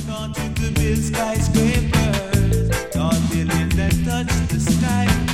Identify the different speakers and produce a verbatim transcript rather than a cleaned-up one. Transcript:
Speaker 1: Gone to the real skyscrapers, tall buildings that touch the sky.